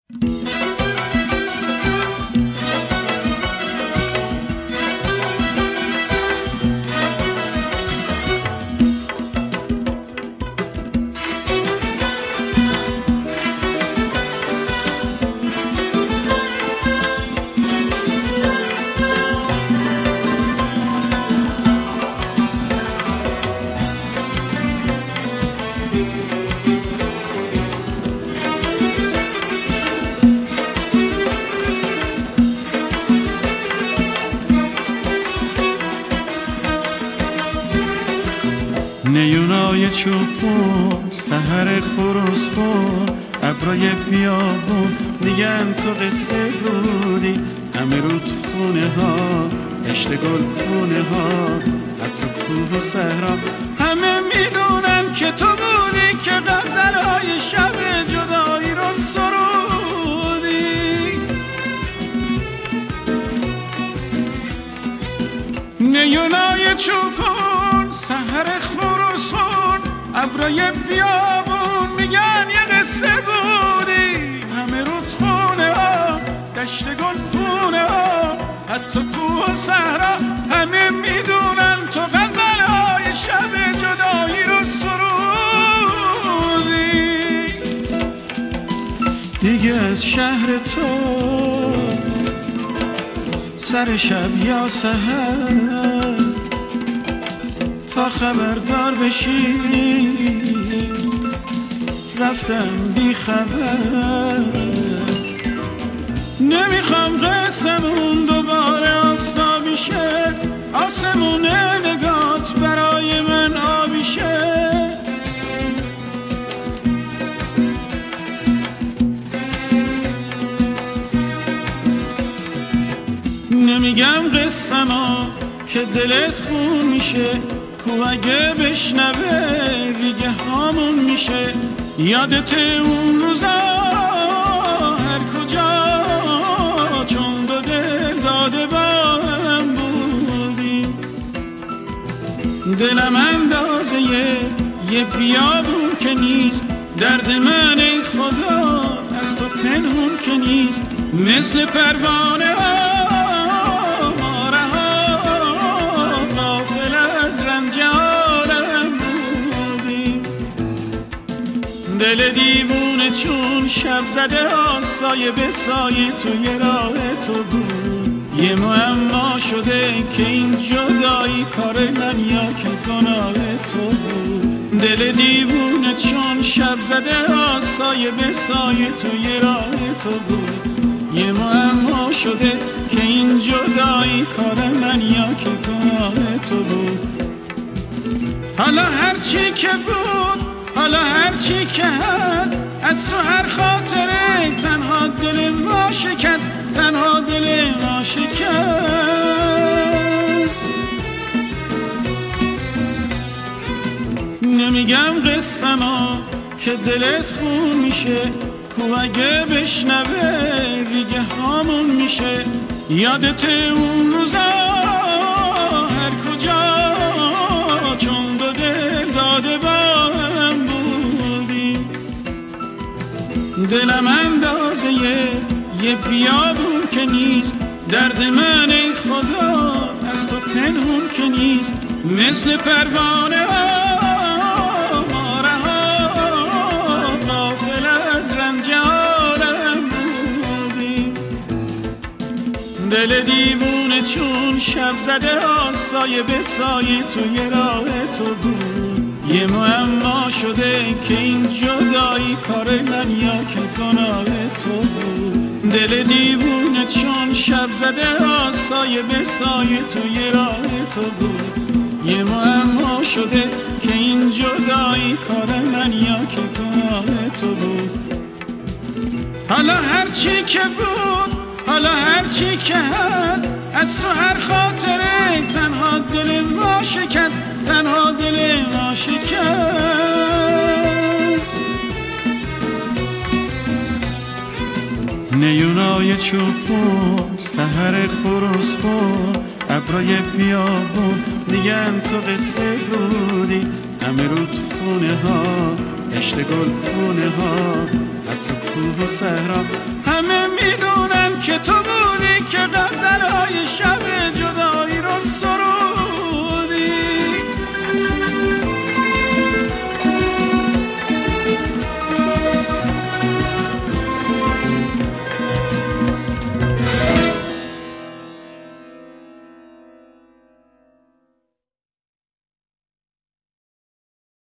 نیونای چوپون سحر خروس خون ابرای بیابون میگن تو قصه بودی همه رو تو خونه ها دشت گل پونه ها حتی کوه و صحرا همه میدونن که تو بودی که غزلهای شب جدایی رو سرودی. نیونای چوپون سحر خروس خون ابرای بیابون میگن یه قصه بودی همه رود خونه ها دشت گل پونه ها حتی کوه و صحرا همه میدونن تو غزلهای شب جدایی رو سرودی. دیگه از شهر تو سر شب یا سحر تا خبردار بشی رفتم بی خبر. نمیخوام قسمون دوباره آفتابی شه آسمون نگات برای من آبی شه. نمیگم قسمو که دلت خون میشه کو اگه بشنوه ریگه هامون میشه. یادت اون روزا هر کجا چون دو دل داده با هم بودیم دلم اندازه یه بیابون که نیست درد من ای خدا از تو پنهون که نیست مثل پروانه ها دل دیوونه چون شب زده ها سایه به سایه توی راه تو بود. یه معما شده که این جدایی کار من یا که گناه تو بود. دل دیوونه چون شب زده ها سایه به سایه توی راه تو بود. یه معما شده که این جدایی کار من یا که گناه تو بود. حالا هرچی که بود حالا هرچی که هست از تو هر خاطره تنها دل ما شکست تنها دل ما شکست. نمیگم قسمو که دلت خون میشه کو اگه بشنوه ریگه هامون میشه. یادت اون روزا هر کجا چون دو دل داده با دلم اندازه یه بیابون که نیست درد من ای خدا از تو پنهون که نیست مثل پروانه ها ما رها غافل از رنج عالم بودیم. دل دیوونه چون شب زده ها سایه به سایه توی راه تو بود. یه معما شده که این جدایی کار من یا که گناه تو بود. دل دیوونه چون شب زده ها سایه به سایه توی راه تو بود. یه معما شده که این جدایی کار من یا که گناه تو بود. حالا هرچی که بود حالا هرچی که هست از تو هر خاطره تنها دل ما شکست تنها دل ما شکست. نیونای چوپون سحر خروس خون ابرای بیابون میگن تو قصه بودی همه رو تو خونه ها دشت گلخونه ها حتی کوه و صحرا همه میدونن که تو بودی که غزلهای شب جدایی رو